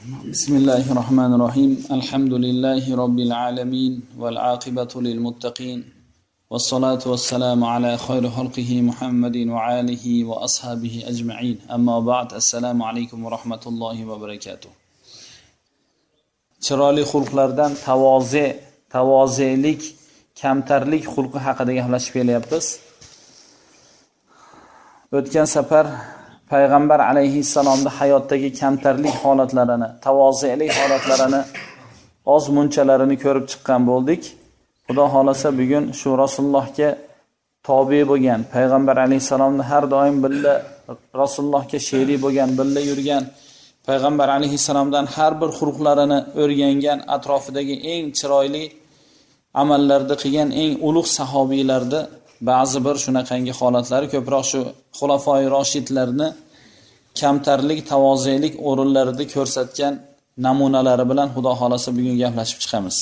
بسم الله الرحمن الرحيم الحمد لله رب العالمين والعاقبة للمتقين والصلاة والسلام على خير خلقه محمد وعاله وأصحابه أجمعين أما بعد السلام عليكم ورحمة الله وبركاته chiroyli xulqlardan tavozelik, kamtarlik xulqi haqida gaplashib kelyapmiz. O'tgan safar Payg'ambar alayhissalomning hayotdagi kamtarlik holatlarini, tavozelik holatlarini oz munchalarini ko'rib chiqqan bo'ldik. Xudo xolasa bugun shu Rasulullohga tobe bo'lgan, Payg'ambar alayhissalomni har doim billa Rasulullohga sherik bo'lgan, billa yurgan, Payg'ambar alayhissalomdan har bir xulqlarini o'rgangan, atrofidagi eng chiroyli amallarni qilgan eng ulug' sahobiylarni ba'zi bir shunaqangi holatlari ko'proq shu xulafoi roshidlarni kamtarlik, tavozelik o'rinlarida ko'rsatgan namunalari bilan Xudo xolasa bugun gaplashib chiqamiz.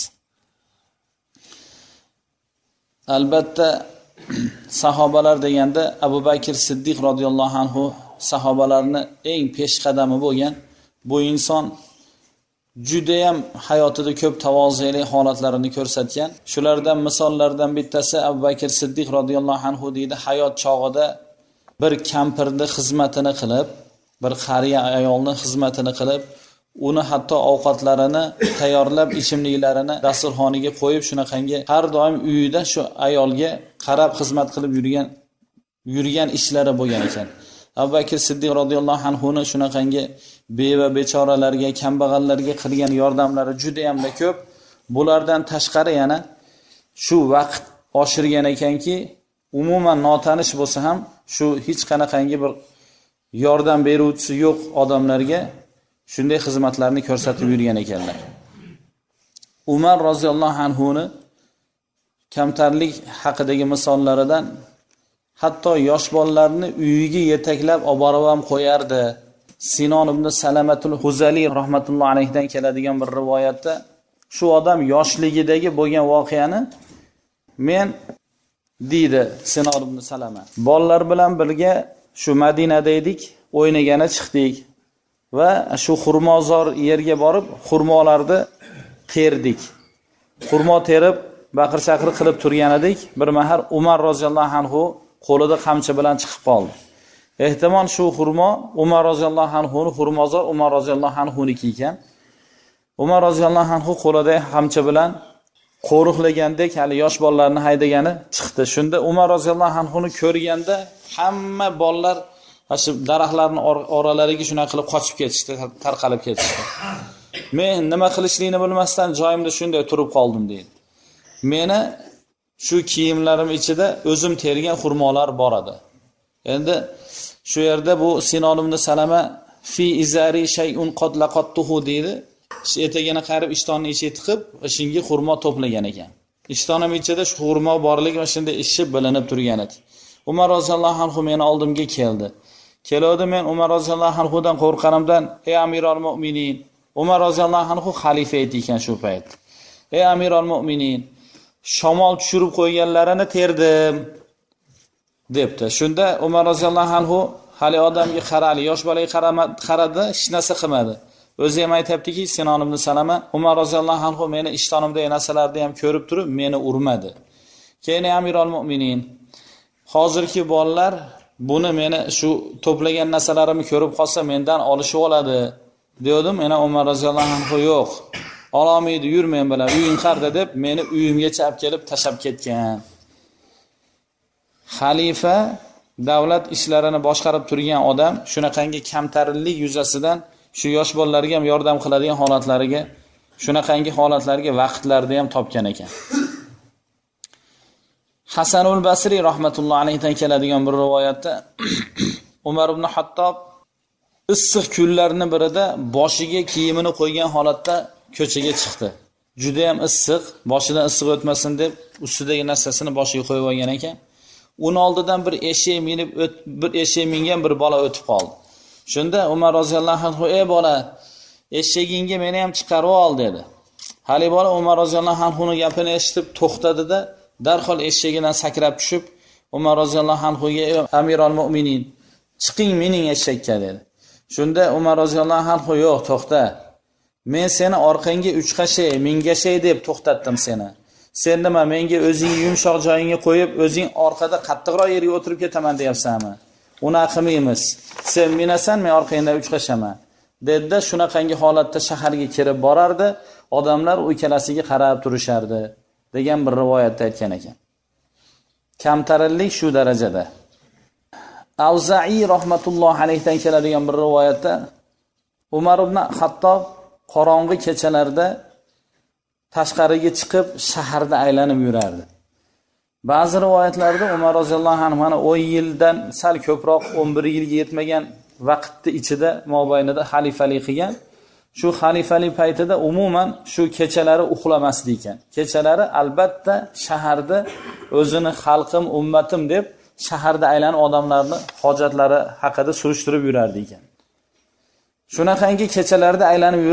Albatta sahobalar deganda Abu Bakr Siddiq radhiyallohu anhu sahobalarni eng peshqadami bo'lgan. Bu inson juda ham hayotida ko'p tavozelik holatlarini ko'rsatgan. Shulardan misollardan bittasi Abu Bakr Siddiq radhiyallohu anhu deydi, hayot chog'ida bir kampirni xizmatini qilib, bir qariya ayolning xizmatini qilib, uni hatto ovqatlarini tayyorlab, ichimliklarini dasturxoniga qo'yib, shunaqangi har doim uyida shu ayolga qarab xizmat qilib yurgan ishlari bo'lgan ekan. Abu Bakr Siddiq radhiyallohu anhuning shunaqangi beva bechoralarga, kambag'allarga qilgan yordamlari juda ham ko'p. Bulardan tashqari yana shu vaqt oshirgan ekanki, umuman notanish bo'lsa ham shu hech qanaqangi bir yordam beruvchisi yo'q odamlarga shunday xizmatlarni ko'rsatib yurgan ekanlar. Umar roziyallohu anhuni kamtarlik haqidagi misollaridan hatto yosh bolalarni uyiga yetaklab olib borib ham qo'yardi. Sinon ibn Salamatul Huzali rahmatullohi alayhidan keladigan bir rivoyatda shu odam yoshligidagi bo'lgan voqeani men deydi Sinon ibn Salama. Bolalar bilan birga shu Madinada edik, o'ynagani chiqdik va shu xurmozor yerga borib xurmolarni terdik. Xurmo terib baqir-chaqir qilib turgan edik. Bir mahal Umar roziyallohu anhu qo'lida qamchi bilan chiqib qoldi. Ehtimol shu xurmo Umar roziyallohu anhuning xurmozor Umar roziyallohu anhuniki ekan. Umar roziyallohu anhu qo'lida qamchi bilan qo'riqlagandek hali yosh bolalarni haydagani chiqdi. Shunda Umar roziyallohu anhuni ko'rganda hamma bolalar shu daraxtlarning oralariga shuna qilib qochib ketishdi, tarqalib ketishdi. Men nima qilishligini bilmasdan joyimda shunday turib qoldim deydi. Meni shu kiyimlarim ichida o'zim tergan xurmolar bor edi. Endi shu yerda bu Sinon ibn Salama fi izari shay'un qad laqattuhu deydi. Etagini qarib ishtonning ichiga tiqib, shunga xurmo to'plagan ekan. Ishtonim ichida shu xurmo borligi va shunday ishi bilinib turgan edi. Umar roziyallohu anhu meni oldimga keldi. Kelodi, men Umar roziyallohu anhudan qo'rqqanimdan, ey Amirul Mu'minin, Umar roziyallohu anhu xalifa edi ekan shu payt. Ey Amirul Mu'minin, shamol tushirib qo'yganlarini terdim debdi. Shunda Umar roziyallohu anhu hali odamga qaradi, yosh bolaga qaradi, hech narsa qilmadi. O'zi ham aytibdiki, Sinon ibn Salama, Umar roziyallohu anhu meni ishtonimdagi narsalarni ham ko'rib turib, meni urmadi. Keyin Amirul Mu'minin, hozirgi bolalar buni meni shu to'plagan narsalarimni ko'rib qolsa mendan olishib oladi, dedim. Meni Umar roziyallohu anhu yo'q. Ololmaydi, yur men bilan uying qarda deb meni uyimgacha olib kelib tashab ketgan. Xalifa davlat ishlarini boshqarib turgan odam shunaqangi kamtarlik yuzasidan shu yosh bolalarga ham yordam qiladigan holatlariga, shunaqangi holatlarga vaqtlarda ham topgan ekan. Hasanul Basri rahmatullohi alayhidan keladigan bir rivoyatda Umar ibn Hattob issiq kunlarning birida boshiga kiyimini qo'ygan holatda ko'chaga chiqdi. Juda ham issiq, boshidan issiq o'tmasin deb ustidagi narsasini boshiga qo'yib olgan ekan. Uni oldidan bir eshak mingan bir bola o'tib qoldi. Shunda Umar roziyallohu anhu, ey bola, eshagingga meni ham chiqarib ol dedi. Hali bola Umar roziyallohu anhuning gapini eshitib to'xtadi-da, darhol eshagidan sakrab tushib, Umar roziyallohu anhuga, Amirul Mu'minin, chiqing mening eshakka dedi. Shunda Umar roziyallohu anhu yo'q, to'xta. Men seni orqangga 3 qashay, mingashay deb to'xtatdim seni. Sen nima menga o'zing yumshoq joyingga qo'yib, o'zing orqada qattiqroq yerga o'tirib ketaman deyapsanmi? Unaqa qilmaymiz. Sen minasan, men orqangda 3 qashaman. Dedi, shunaqangi holatda shaharga kirib borardi, odamlar u ikkalasiga qarab turishardi degan bir rivoyatda aytgan ekan. Kamtarinlik shu darajada. Avza'i rahmatullohi alayhidan keladigan bir rivoyatda Umar ibn Xattob qorong'i kechalarda tashqariga chiqib shaharda aylanib yurardi. Ba'zi rivoyatlarda Umar roziyallohu anhu mana 10 yildan sal ko'proq 11 yilga yetmagan vaqtni ichida mobaynida xalifalik qilgan. Shu xalifalik paytida umuman shu kechalari uxlamasdi ekan. Kechalari albatta shaharda o'zini xalqim, ummatim deb shaharda aylanib odamlarni hojatlari haqida surishtirib yurardi ekan. Shunaqangi kechalarda aylanib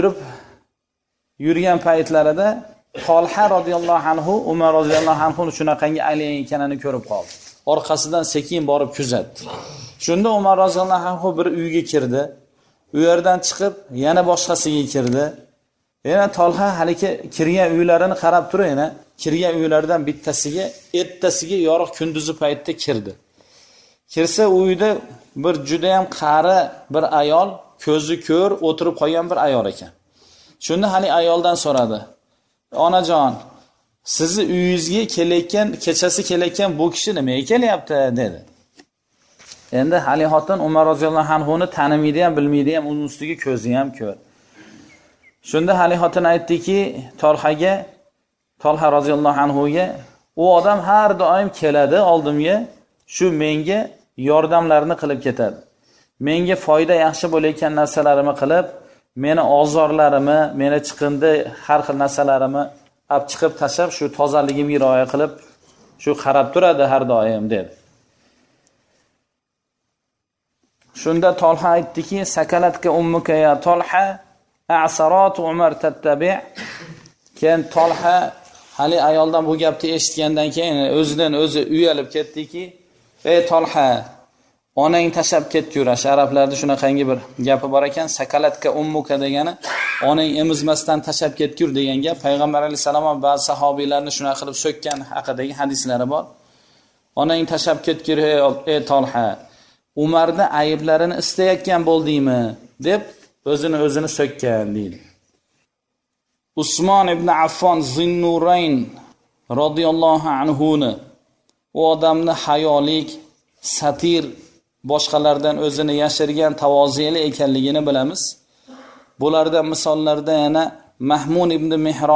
yurgan paytlarida Talha radhiyallohu anhu Umar radhiyallohu anhu shunaqangi aylanayotganini ko'rib qoldi. Orqasidan sekin borib kuzatdi. Shunda Umar radhiyallohu anhu bir uyga kirdi. U yerdan chiqib yana boshqasiga kirdi. Yana Talha haligi kirgan uylarini qarab turib, yana kirgan uylardan bittasiga ertasiga yorug' kunduzi paytda kirdi. Kirsa uyda bir juda ham qari bir ayol, ko'zi ko'r o'tirib qolgan bir ayol ekan. Shunda hali ayoldan so'radi. Onajon, sizni uyingizga kelayotgan, kechasi kelayotgan bu kishi nimaga kelyapti dedi. Endi hali xotin Umar roziyallohu anhu ni tanimaydi ham, bilmaydi ham, uning ustiga ko'zi ham ko'r. Shunda hali xotin aytdiki, Talha roziyallohu anhu ga, u odam har doim keladi oldimga, shu menga yordamlarni qilib ketadi. Menga foyda yaxshi bo'layotgan narsalarimni qilib, meni ozorlarimni, meni chiqindi har xil narsalarimni olib chiqib tashab, shu tozaligimga rioya qilib, shu qarab turadi har doim dedi. Shunda Talha aytdiki, sakalatka ummuka ya Talha, a'sarat Umar tattabi'. Keyin Talha hali ayoldan bu gapni eshitgandan keyin o'zidan o'zi uyalib ketdiki, ey Talha, onang tashab ketdi yurash. Arablarda shunaqangi bir gapi bor ekan, sakalatka ummuka degani onang emizmasdan tashab ketdi yur degan gap. Payg'ambar alayhisalom va ba'zi sahobiylarni shunaqa qilib so'kkan haqidagi hadislari bor. Onang tashab ketdi yur ey Talha, Umarni ayblarini istayotgan bo'ldingmi deb o'zini so'kkan deydi. Usmon ibn Affon Zinnurayn radhiyallohu anhu ni u odamni hayolik, satir, boshqalardan o'zini yashirgan, tavozeli ekanligini bilamiz. Bulardan misollarda yana Maymun ibn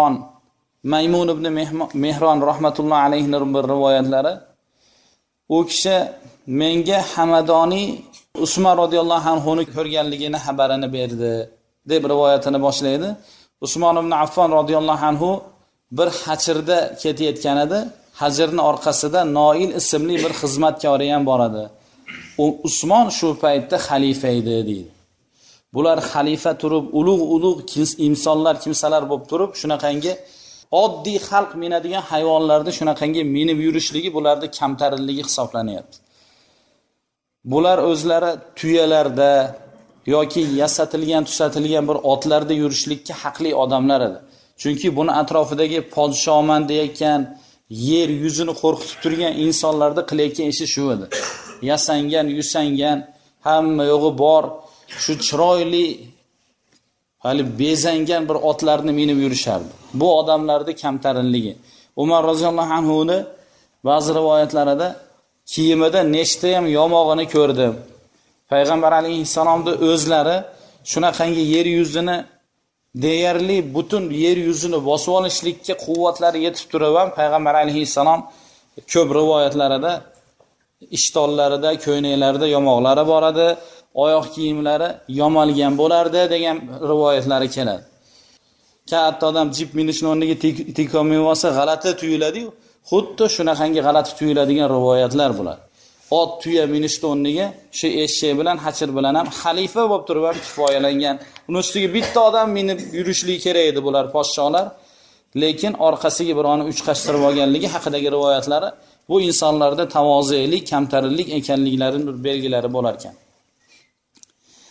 Mihron rahmatullohi alayhining bir rivoyatlari. U kishi menga Hamadoniy Usmon radhiyallohu anhu ni ko'rganligini xabarini berdi deb rivoyatini boshlaydi. Usmon ibn Affon radhiyallohu anhu bir hajrda ketayotgan edi. Hajrning orqasida Noil ismli bir xizmatkori ham bor edi. Usmon shu paytda xalifa edi deydi. Bular xalifa turib, ulug' insonlar, kimsalar bo'lib turib, shunaqangi oddiy xalq minadigan hayvonlarda shunaqangi minib yurishligi bularda kamtarinligi hisoblanyapti. Bular o'zlari tuyalarda yoki tusatilgan bir otlarda yurishlikka haqli odamlar edi. Chunki buni atrofidagi podshoman deyotgan, yer yuzini qo'rqitib turgan insonlarda qilayotgan ishi shu edi. Yasangan, yusangan, hamma yo'g'i bor, shu chiroyli hali bezangan bir otlarni minib yurishardi. Bu odamlarda kamtarinligi. Umar roziyallohu anhu ni ba'zi rivoyatlarida kiyimida nechta ham yomog'ini ko'rdim. Payg'ambar alayhissalomning o'zlari shunaqangi yer yuzini deyarli butun yer yuzini bosib olishlikka quvvatlari yetib turib ham Payg'ambar alayhissalom ko'p rivoyatlarida ishtollarida, ko'ynaklarida yomoqlari bor edi, oyoq kiyimlari yomalgan bo'lardi degan rivoyatlari keladi. Katta odam jip minishning o'rniga tikomay olsa g'alati tuyuladi-yu, xuddi shunaqangi g'alati tuyuladigan rivoyatlar bular. Ot tuya minishning o'rniga shu eshak bilan, hachir bilan ham xalifa bo'lib turib ham kifoyalangan. Uning ustiga bitta odam minib yurishligi kerak edi bular podsholar. Lekin orqasiga birovni uch qashtirib olganligi haqidagi rivoyatlari bu insonlarda tavozelik, kamtarinlik ekanliklarining bir belgilari bo'lar ekan.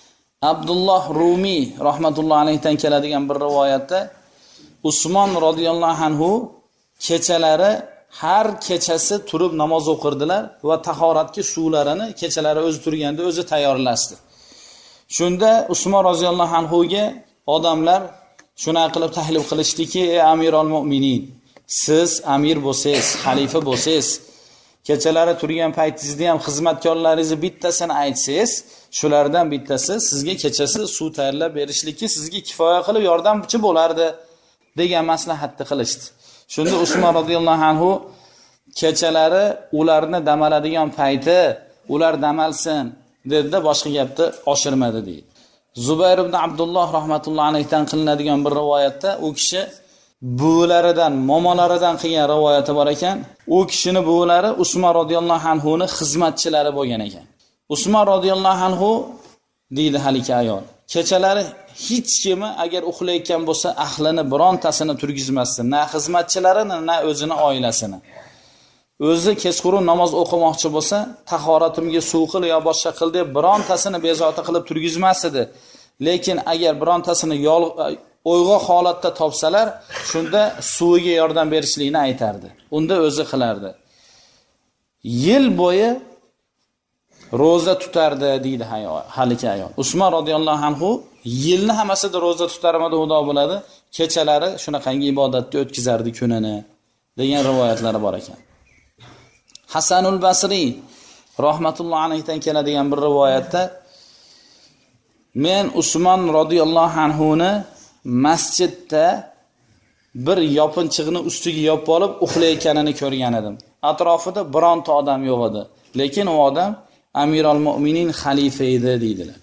Abdulloh Rumiy rahmatullohi alayhidan keladigan bir rivoyatda Usmon radhiyallohu anhu kechalari har kechasi turib namoz o'qirdilar va tahoratga suvlarini kechalari o'zi turganda o'zi tayyorlasdi. Shunda Usmon radhiyallohu anhuga odamlar shuna qilib tahlil qilishdiki, ey Amirul Mu'minin, siz amir bo'lsangiz, xalifa bo'lsangiz, kechalari turgan paytingizda ham xizmatkorlaringizni bittasini aytsangiz, shulardan bittasi sizga kechasi suv tayyorlab berishlikka sizga kifoya qilib yordamchi bo'lardi degan maslahatni qilishdi. Shunda Usmon radhiyallohu anhu kechalari ularni damaladigan payti ular damalsin dedi, boshqa gapni oshirmadi deydi. Zubayr ibn Abdulloh rahmatullohi alayhidan qilinadigan bir rivoyatda u kishi buvilaridan, momonlaridan qilgan rivoyati bor ekan. U kishining buvilari Usmon radhiyallohu anhuning xizmatchilari bo'lgan ekan. Usmon radhiyallohu anhu deydi haligi ayol, kechalari hech kimi agar uxlayotgan bo'lsa ahlini birontasini turgizmasdi, na xizmatchilarini, na o'zini oilasini. O'zi kechqurun namoz o'qimoqchi bo'lsa, tahoratimga suv qil yo boshqa qil deb birontasini bezovta qilib turgizmas edi. Lekin agar birontasini o'yg'oq holatda topsalar, shunda suviga yordam berishlikni aytardi. Unda o'zi qilardi. Yil bo'yi roza tutardi deydi haligi ayol. Usmon radhiyallohu anhu yilni hammasida roza tutarmadi, xudo biladi. Kechalari shunaqangi ibodatda o'tkazardi kunini degan rivoyatlari bor ekan. Hasanul Basri rahmatullohi alayhidan keladigan bir rivoyatda men Usmon radhiyallohu anhuni masjidda bir yopinchiqni ustiga yopib olib uxlayotganini ko'rgan edim. Atrofida bironta odam yo'q edi. Lekin u odam Amirul Mu'minin xalifa edi deydilar.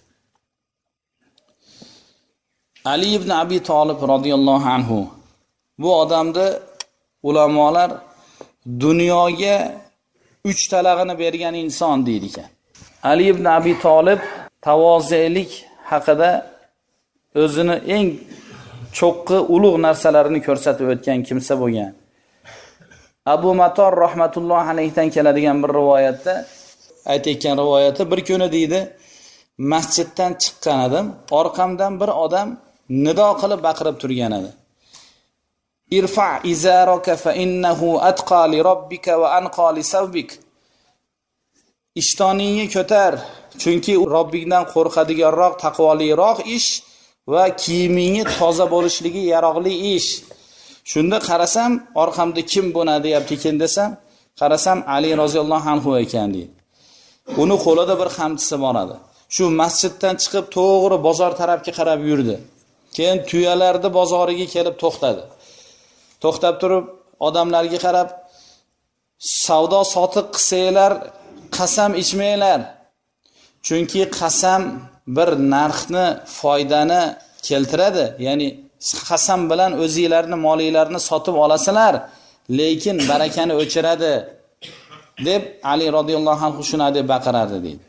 Ali ibn Abi Talib radhiyallohu anhu bu odamni ulamolar dunyoga 3 talag'ini bergan inson deydi ekan. Ali ibn Abi Talib tavozelik haqida o'zini eng cho'qqi ulug' narsalarini ko'rsatib o'tgan kimsa bo'lgan. Abu Mator rahmatullohi alayhidan keladigan bir rivoyatda aytayotgan rivoyati, bir kuni deydi, masjiddan chiqqan edim, orqamdan bir odam nido qilib baqirib turgan edi. Irfa izaraka fa innahu atqa li robbika va anqa li savbik. Ishtoningni ko'tar, chunki Robbingdan qo'rqadiganroq, taqvoliroq ish va kiyimingni toza bo'lishligi yaroqli ish. Shunda qarasam, orqamda kim buni deyapti ekan desam, qarasam Ali roziyallohu anhu ekan deydi. Uni qo'lida bir xamchisi bor edi. Shu masjiddan chiqib to'g'ri bozor tarafga qarab yurdi. Keyin tuyalarni bozoriga kelib to'xtadi. To'xtab turib odamlarga qarab, savdo sotiq qilsanglar qasam ichmanglar. Chunki qasam bir narxni, foydani keltiradi. Ya'ni qasam bilan o'zingizlarni molinglarni sotib olasizlar, lekin barakani o'chiradi deb Ali radhiyallohu anhu shuna deb baqirardi deydi.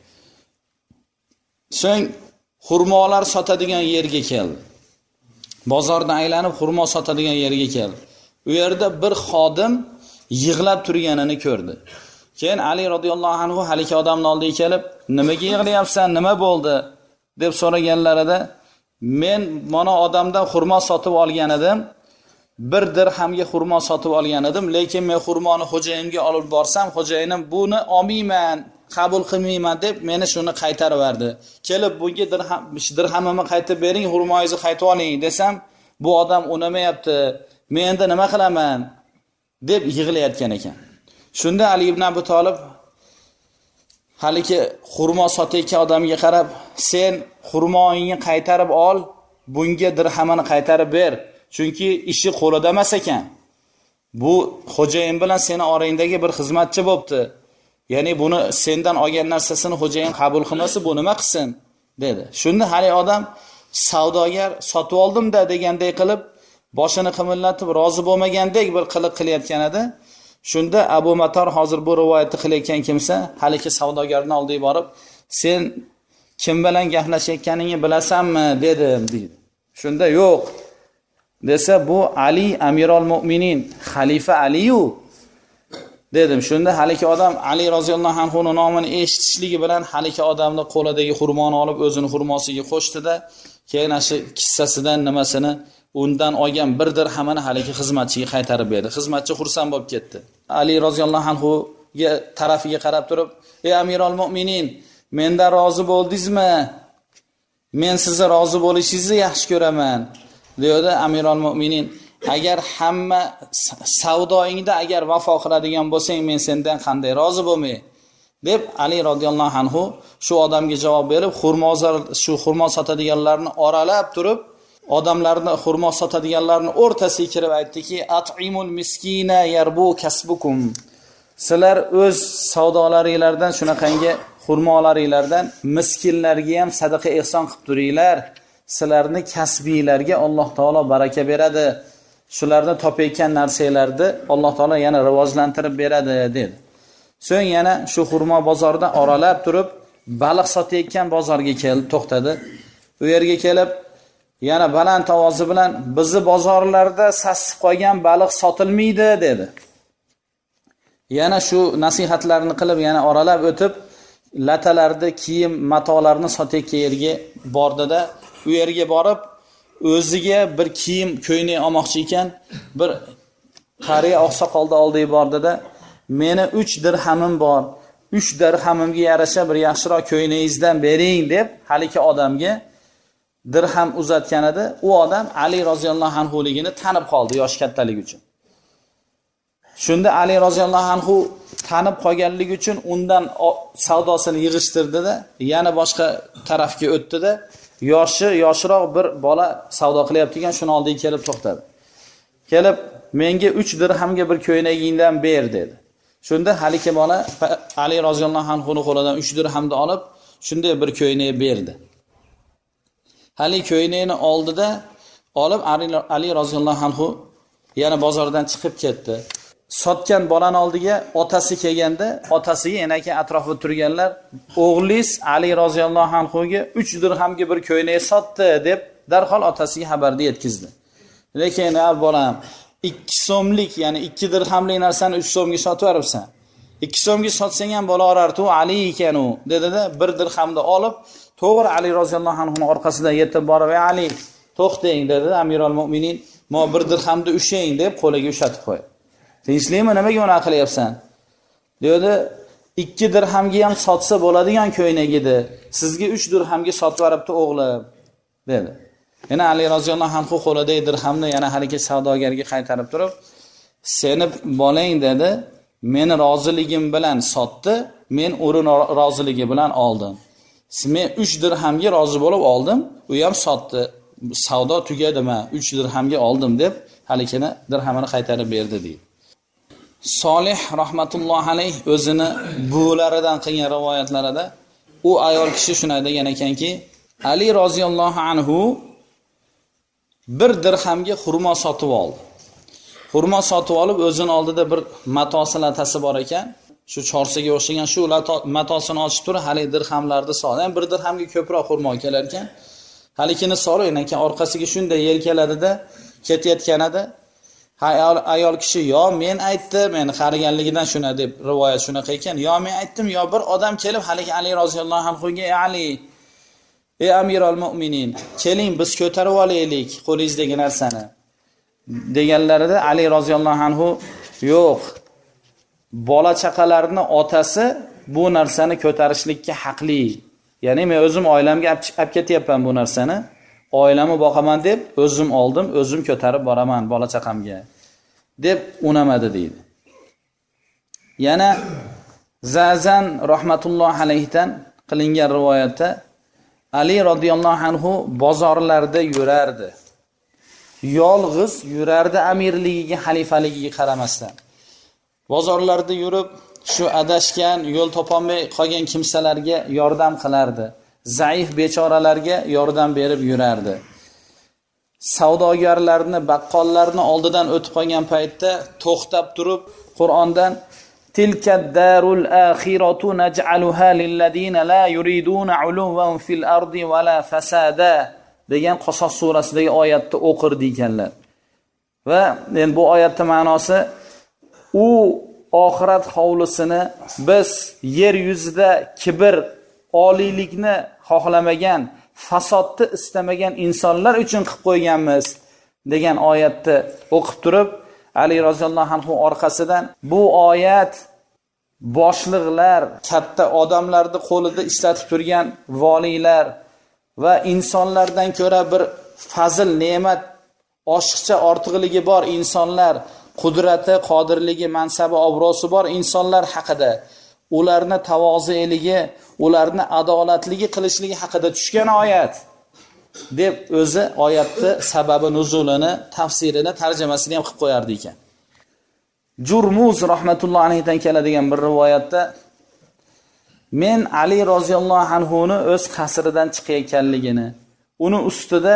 So'ng xurmolar sotadigan yerga keldi. Bozorda aylanib xurmo sotadigan yerga keldi. U yerda bir xodim yig'lab turganini ko'rdi. Keyin Ali radhiyallohu anhu haligi odamning oldiga kelib, "Nimaga yig'layapsan? Nima bo'ldi?" deb so'raganlarida, "Men mana odamdan xurmo sotib olgan edim. 1 dirhamga xurmo sotib olgan edim, lekin men xurmoni xo'jayinga olib borsam, xo'jayinim buni olmayman, qabul qilmayman deb meni shuni qaytarib berdi. Kelib bunga dirhamimni qaytib bering, xurmoyingizni qaytib oling desam, bu odam unamayapti. Men endi nima qilaman?" deb yig'layotgan ekan. Shunda Ali ibn Abi Talib haligi xurmo sotayotgan odamga qarab, "Sen xurmoyingni qaytarib ol, bunga dirhamini qaytarib ber. Chunki ishi qo'lida emas ekan. Bu xo'jayin bilan seni orangdagi bir xizmatchi bo'pti. Ya'ni buni sendan olgan narsasini xo'jayin qabul qilmasa, bu nima qilsin?" dedi. Shunda hali odam savdogar sotib oldim-da deganday qilib, boshini qimillatib rozi bo'lmagandek bir qiliq qilayotgan edi. Shunda Abu Mator hozir bu rivoyatni qilayotgan kimsa haligi savdogarning oldiga borib, "Sen kim bilan gaplashayotganingni bilasanmi?" dedim deydi. Shunda "Yo'q" desa, "Bu Ali Amirul Mu'minin, xalifa Ali-yu. dedim. Shunda haliki odam Ali roziyallohu anhu nomini eshitishligi bilan haliki odamning qo'lidagi xurmoni olib o'zini xurmosiga qo'shdida, keyin shu kissasidan nimasini undan olgan bir dirhamini haliki xizmatchiga qaytarib berdi. Xizmatchi xursand bo'lib ketdi. Ali roziyallohu anhu tarafiga qarab turib, "Ey Amirul Mu'minin, mendan rozi bo'ldingizmi? Men sizni rozi bo'lishingizni yaxshi ko'raman." dedi Amirul Mu'minin. Agar hamma savdoingda agar vafo qiladigan bo'lsang, men sendan qanday rozi bo'lmay? deb Ali radhiyallohu anhu shu odamga javob berib, xurmo sotadiganlarni oralab turib, odamlarni xurmo sotadiganlarni o'rtasiga kirib aytdiki, "At'imul miskina yarbu kasbukum." Sizlar o'z savdolaringlardan shunaqangi xurmolaringlardan miskinlarga ham sadaqa ehson qilib turinglar. Sizlarni kasbiylarga Alloh taolo baraka beradi. Shularni topayotgan narsalarni Alloh taolo yana rivojlantirib beradi dedi. So'ng yana shu xurmo bozorida oralab turib, baliq sotayotgan bozorga kelib to'xtadi. U yerga kelib, yana baland ovozi bilan bizni bozorlarda sasib qolgan baliq sotilmaydi dedi. Yana shu nasihatlarni qilib, yana oralab o'tib, latalarni, kiyim, matolarni sotayotgan yerga bordida, u yerga borib o'ziga bir kiyim, ko'ynak olmoqchi ekan, bir qariya oqsoqolni oldiga bordida, "Meni 3 dirhamim bor. 3 dirhamimga yarasha bir yaxshiroq ko'ynagingizdan bering" deb haliki odamga dirham uzatgan edi. U odam Ali roziyallohu anhu ligini tanib qoldi yosh kattaligi uchun. Shunda Ali roziyallohu anhu tanib qolganligi uchun undan savdosini yig'ishtirdida, yana boshqa tarafga o'tdi-da, yoshroq bir bola savdo qilyapti ekan, shuni oldiga kelib to'xtadi. Kelib, "Menga 3 dirhamga bir ko'ynagingdan ber" dedi. Shunda haliki bola Ali roziyallohu anhuning qo'lidan 3 dirhamni olib, shunday bir ko'ynak berdi. Ali ko'ynakni oldida olib Ali roziyallohu anhu yana bozordan chiqib ketdi. Sotgan bolan oldiga otasi kelganda, otasiga enaki atrofida turganlar, "O'g'lingiz Ali roziyallohu anhuga 3 dirhamga bir ko'ynak sotdi" deb darhol otasiga xabarni yetkazdi. Lekin bolam, 2 so'mlik, ya'ni 2 dirhamlik narsani 3 so'mga sotib yoribsan. 2 so'mga sotsang ham bo'laverardi, u Ali ekan u, dedi-da, 1 dirhamni olib, to'g'ri Ali roziyallohu anhuning orqasidan yetib borib, "Ey Ali, to'xtang" dedi. Amirul Mu'minin, "Mo 1 dirhamni ushlang" deb qo'liga ushatib qo'ydi. "Tinchlikmi, nimaga uni qilyapsan?" dedi. 2 dirhamga ham sotsa bo'ladigan ko'ynak edi. Sizga 3 dirhamga sotib yoribdi o'g'lim, dedi. Yana Ali roziyallohu anhu qo'lidagi dirhamni yana haligi savdogarga qaytarib turib, "Seni bolang" dedi, "meni roziligim bilan sotdi, men o'rin roziligi bilan oldim. Men 3 dirhamga rozi bo'lib oldim, u ham sotdi. Savdo tugadimi? 3 dirhamga oldim" deb halikini dirhamini qaytarib berdi deydi. Solih rahmatullohi alayh o'zini buvilaridan qilgan rivoyatlarida u ayol kishi shunday degan ekanki, Ali roziyallohu anhu 1 dirhamga xurmo sotib oldi. Xurmo sotib olib o'zini oldida bir matosi latasi bor ekan, shu chorsiga o'xshagan shu matosini ochib turib, hali dirhamlarni soldi. Yani 1 dirhamga ko'proq xurmo kelar ekan. Halikini solib ekan, orqasiga shunday yelkaladida ketayotganida ayol kishi, "Yo, men aytdim, meni qariganligidan shuna" deb rivoyat shunaqa ekan. "Yo, men aytdim, yo bir odam kelib haligi Ali roziyallohu anhuga, "Ey Ali, ey Amirul Mu'minin, keling biz ko'tarib olaylik qo'lingizdagi narsani" deganlarida Ali roziyallohu anhu, "Yo'q. Bola chaqalarning otasi bu narsani ko'tarishlikka haqli. Ya'ni men o'zim oilamga olib ketyapman bu narsani. Oilamni boqaman deb o'zim oldim, o'zim ko'tarib boraman bola chaqamga" deb unamadi deydi. Yana Zazan rahmatullohi alayhidan qilingan rivoyatda Ali radhiyallohu anhu bozorlarda yurardi. Yolg'iz yurardi, amirligiga, xalifaligiga qaramasdan. Bozorlarda yurib, shu adashgan, yo'l topolmay qolgan kimsalarga yordam qilardi. Zaif bechoralarga yordam berib yurardi. Savdogarlarni, baqqollarni oldidan o'tib qolgan paytda to'xtab turib, Qur'ondan "Tilka darul akhiratu naj'aluha lilladina la yuriduna 'uluwan fil ardi va la fasada" degan Qasas surasidagi oyatni o'qirdi ekanlar. Va endi bu oyatning ma'nosi, u oxirat hovlisini biz yer yuzida kibr, oliylikni xohlamagan, fasodni istamagan insonlar uchun qilib qo'yganmiz degan oyatni o'qib turib, Ali roziyallohu anhu orqasidan bu oyat boshliqlar, katta odamlarning qo'lida ishlatib turgan voliylar va insonlardan ko'ra bir fazil, ne'mat, oshiqcha ortiqligi bor insonlar, qudrati, qodirligi, mansabi, obro'si bor insonlar haqida, ularni tavoziiligi, ularni adolatligi qilishligi haqida tushgan oyat deb o'zi oyatni sababi nuzulini, tafsirini, tarjimasini ham qilib qo'yardi ekan. Jurmuz rahmatullohi alayhidan keladigan bir rivoyatda men Ali roziyallohu anhu ni o'z qasridan chiqayotganligini, uni ustida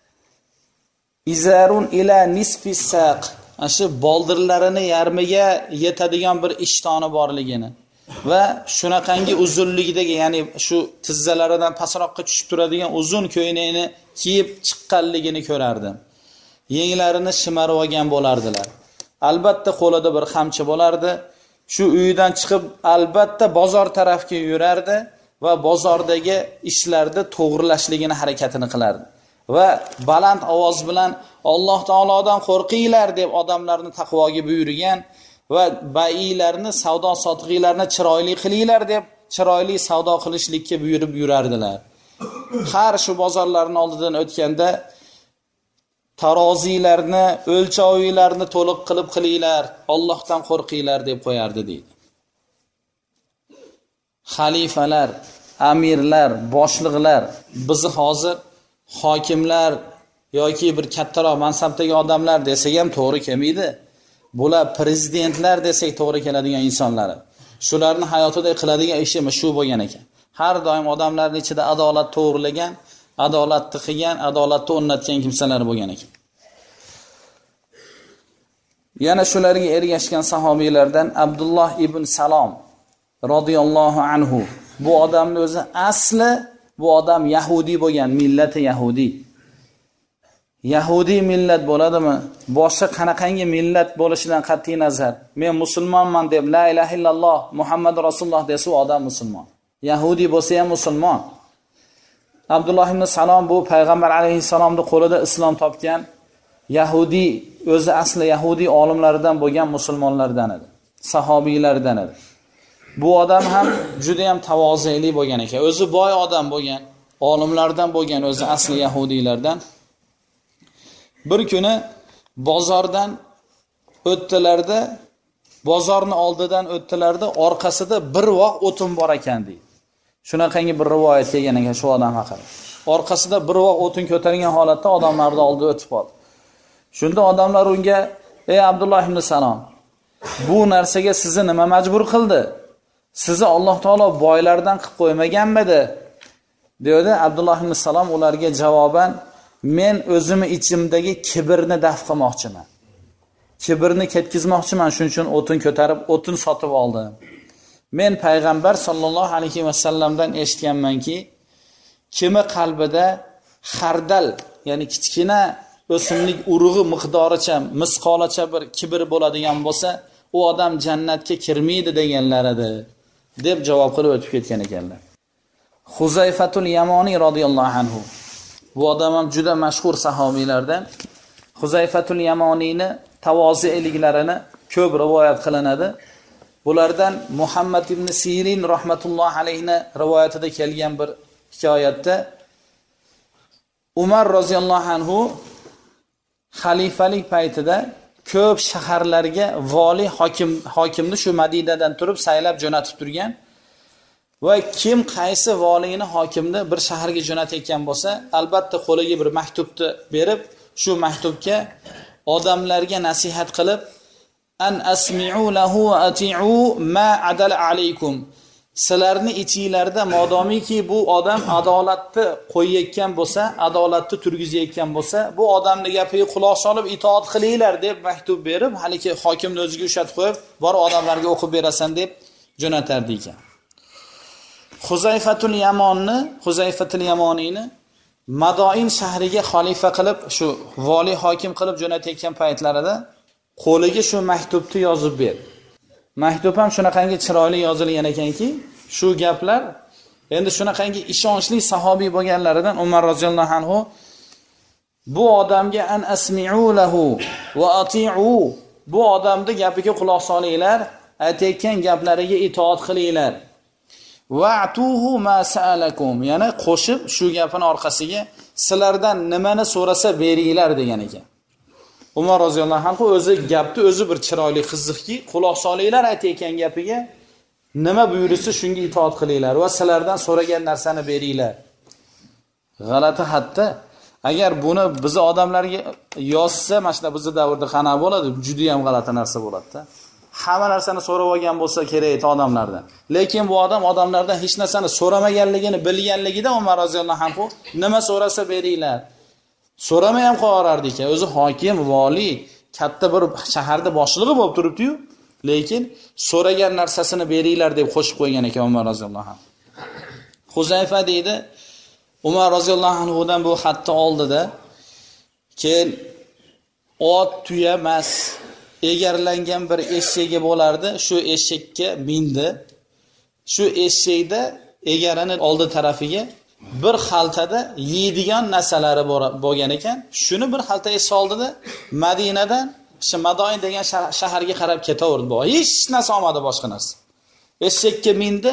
izarun ila nisfi saq, shu boldirlarini yarmiga yetadigan bir ishtoni borligini va shunaqangi uzunligidagi, ya'ni shu tizzalaridan pastroqqa tushib turadigan uzun ko'ylakni kiyib chiqqanligini ko'rardim. Yenglarini shimarib olgan bo'lardilar. Albatta qo'lida bir xamchi bo'lardi. Shu uyidan chiqib albatta bozor tarafga yurardi va bozordagi ishlarda to'g'rilashligini harakatini qilardi. Va baland ovoz bilan Alloh taolodan qo'rqinglar deb odamlarni taqvoga buyurgan va bailarni, savdo sotiqlarni chiroyli qilinglar deb chiroyli savdo qilishlikka buyurib yurardilar. Har shu bozorlarning oldidan o'tganda tarozilarni, o'lchovlarni to'liq qilib qilinglar, Allohdan qo'rqinglar deb qo'yardi deydi. Xalifalar, amirlar, boshliqlar, bizni hozir hokimlar yoki bir kattaroq mansabdagi odamlar desak ham to'g'ri kelmaydi. Bular prezidentlar desak to'g'ri keladigan insonlar. Shularning hayotida qiladigan ishi shu bo'lgan ekan. Har doim odamlarning ichida adolat to'g'rilagan, adolatni qilgan, adolatni o'rnatgan kimsalar bo'lgan ekan. Yana shularga ergashgan sahobiylardan Abdulloh ibn Salom radhiyallohu anhu. Bu odamning o'zi asli, bu odam Yahudi bo'lgan, millati Yahudi. Yahudi millat bo'ladimi? Boshqa qanaqangi millat bo'lishidan qat'iy nazar, men musulmonman deb la ilaha illalloh Muhammad rasululloh desa u odam musulmon. Yahudi bo'lsa ham musulmon. Abdulloh ibn Salom bu payg'ambar alayhisalomning qo'lida islom topgan Yahudi, o'zi asli Yahudi olimlaridan bo'lgan musulmonlardan edi, sahobiylardan edi. Bu odam ham juda ham tavozeli bo'lgan ekan. O'zi boy odam bo'lgan, olimlardan bo'lgan, o'zi asli Yahudiylardan. Bir kuni bozordan o'tdilarda, bozorning oldidan o'tdilarda, orqasida bir voq o'tin bor ekan deydi. Shunaqangi bir rivoyat kelgan ekan shu odam haqida. Orqasida bir voq o'tin ko'targan holatda odamlarning oldiga o'tib qoldi. Shunda odamlar unga: "Ey Abdulloh ibn Salom, bu narsaga sizni nima majbur qildi? Sizni Alloh taolo boylardan qilib qo'ymaganmidi?" dedi. Abdulloh ibn Salom ularga javoban: "Men o'zimni ichimdagi kibrni daf qilmoqchiman. Kibrni ketkizmoqchiman, shuning uchun o'tin ko'tarib, o'tin sotib oldim. Men payg'ambar sollallohu alayhi va sallamdan eshitganmanki, kimi qalbida xardal, ya'ni kichkina o'simlik urug'i miqdoricha, misqolacha bir kibr bo'ladigan bo'lsa, u odam jannatga kirmaydi deganlar edi", deb javob qilib o'tib ketgan ekanlar. Huzayfatul Yamoni radhiyallohu anhu. Bu odam ham juda mashhur sahobiylardan. Huzayfatul Yamoniyni tavoziiliklarini ko'p rivoyat qilinadi. Bulardan Muhammad ibn Sirin rahmatullohi alayhi rivoyatida kelgan bir hikoyatda Umar roziyallohu anhu xalifalik paytida ko'p shaharlarga vali hokimni shu Madinadan turib saylab jo'natib turgan va kim qaysi valini hokimni bir shaharga jo'natayotgan bo'lsa, albatta qo'liga bir maktubni berib, shu maktubga odamlarga nasihat qilib, an asmi'u lahu wa ati'u ma adala alaykum. Sizlarni ichinglarda modomiki bu odam adolatni qo'yayotgan bo'lsa, adolatni turgizayotgan bo'lsa, bu odamning gapiga quloq solib itoat qilinglar deb maktub berib, haligi hokimni o'ziga ushatib qo'yib, bor odamlarga o'qib berasan deb jo'natardi ekan. Huzayfatul Yamoniyni Madoin shahriga xalifa qilib, shu vali hokim qilib jo'natayotgan paytlarida qo'liga shu maktubni yozib berdi. Maktub ham shunaqangi chiroyli yozilgan ekanki, shu gaplar endi shunaqangi ishonchli sahobiy bo'lganlaridan Umar roziyallohu anhu bu odamga an asmi'u lahu va ati'u, bu odamning gapiga quloq solinglar, aytayotgan gaplariga itoat qilinglar. Wa'tuhu ma sa'alakum, ya'ni qo'shib shu gapning orqasiga sizlardan nimani so'rasa beringlar degan ekan. Umar roziyallohu anhu o'zi gapni o'zi bir chiroyli qiziqki, quloq solinglar aytayotgan gapiga, nima buyursa shunga itoat qilinglar va sizlardan so'ragan narsani beringlar. G'alati hatto agar buni biz odamlarga yozsa, mana shu bizning davrda qanaqa bo'ladi? Juda ham g'alati narsa bo'ladi-da. Hamma narsani so'rab olgan bo'lsa kerak edi odamlardan. Lekin bu odam odamlardan hech narsani so'ramaganligini bilganligida Umar roziyallohu anhu nima so'rasa beringlar. So'ramay ham qo'yardi ekan. O'zi hokim, vali, katta bir shaharda boshlig'i bo'lib turibdi-yu, lekin so'ragan narsasini beringlar deb qo'shib qo'ygan ekan Umar roziyallohu anhu. Huzayfa deydi, Umar roziyallohu anhudan bu xatni oldida, keyin ot, tuya emas, egarlangan bir eshagi bo'lardi, shu eshakka mindi. Shu eshakda egarining oldi tarafiga bir xaltada yeydigan narsalari bo'lgan ekan. Shuni bir xaltaga soldida Madinadan Madoin degan shaharga qarab ketaverdi. Hech narsa olmadi, boshqa narsa. Eshakka mindi,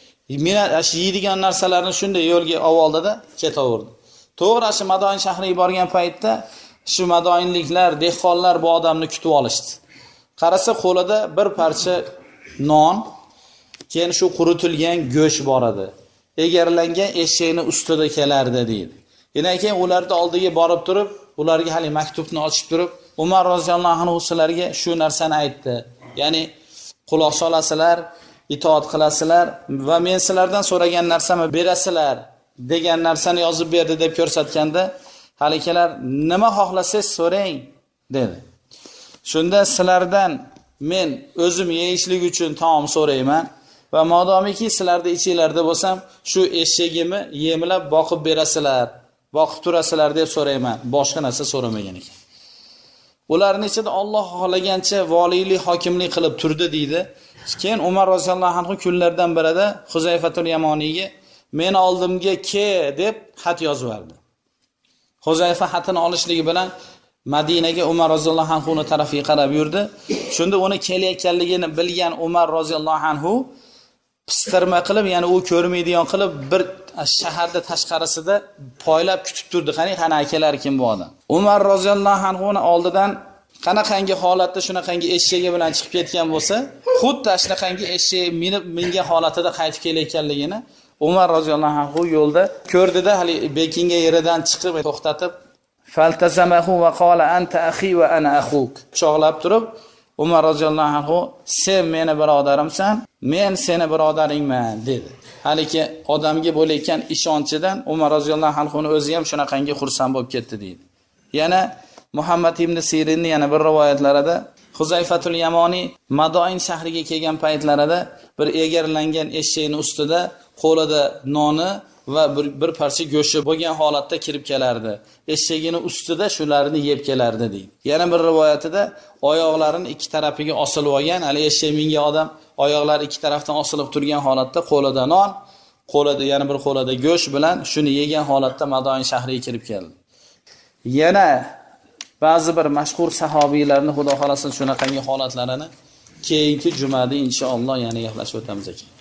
yeydigan narsalarni shunday yo'lga ovoldida ketaverdi. To'g'ri shu Madoin shahriga borgan paytda shu madoinliklar, dehqonlar bu odamni kutib olishdi. Qarasa qo'lida bir parcha non, keyin shu quritilgan go'sht bor edi. Egarlangan eshakning ustida kelardi deydi. Keyin ularning oldiga borib turib, ularga hali maktubni ochib turib, Umar roziyallohu anhu sizlarga shu narsani aytdi. Ya'ni quloq solasizlar, itoat qilasizlar va men sizlardan so'ragan narsamni berasizlar degan narsani yozib berdi deb ko'rsatganda, halikilar nima xohlasangiz so'rang dedi. Shunda sizlardan men o'zim yeyishlik uchun taom so'rayman va modomiki sizlarda ichinglarda bo'lsam, shu eshagimni yemlab boqib berasizlar, boqib turasizlar deb so'rayman. Boshqa narsa so'ramagan ekan. Ularning ichida Alloh xohlagancha valiylik, hokimlik qilib turdi deydi. Keyin Umar roziyallohu anhu kunlardan birida Huzayfatul Yamoniyga men oldimga ke deb xat yozib berdi. Huzayfa xatini olishligi bilan Madinaga Umar roziyallohu anhu tarafiga qarab yurdi. Shunda uni kelayotganligini bilgan Umar roziyallohu anhu pistirma qilib, ya'ni u ko'rmaydigan qilib bir shaharda tashqarisida poylab kutib turdi. Qani akalar kim bu odam? Umar roziyallohu anhu oldidan qanaqangi holatda shunaqangi eshagi bilan chiqib ketgan bo'lsa, xuddi shunaqangi eshak mingan holatida qaytib kelayotganligini Umar roziyallohu anhu yo'lda ko'rdida, hali bekinga yeridan chiqib to'xtatib, faltazamahu va qala anta akhi va ana akhuk. Cho'g'lab turib, Umar roziyallohu anhu sen meni birodarimsan, men seni birodaringman dedi. Haliki odamga bo'layotgan ishonchidan Umar roziyallohu anhuning o'zi ham shunaqangi xursand bo'lib ketdi deydi. Yana Muhammad ibn Sirinning yana bir rivoyatlarida Huzayfatul Yamoni Madoin shahriga kelgan paytlarida bir egarlangan eshakning ustida qo'lida noni va bir parcha go'shti bo'lgan holatda kirib kelardi. Eshagining ustida shularni yeb kelardi deydi. Yana bir rivoyatida oyoqlarini ikki tarafiga osilib olgan, hali eshak mingan odam oyoqlari ikki tarafdan osilib turgan holatda qo'lida non, qo'lida yana bir qo'lida go'sht bilan shuni yegan holatda Madoin shahriga kirib keldi. Yana ba'zi bir mashhur sahobiylarni Xudo xolasa shunaqangi holatlarini keyingi jumada inshaalloh yana gaplashib o'tamiz ekan.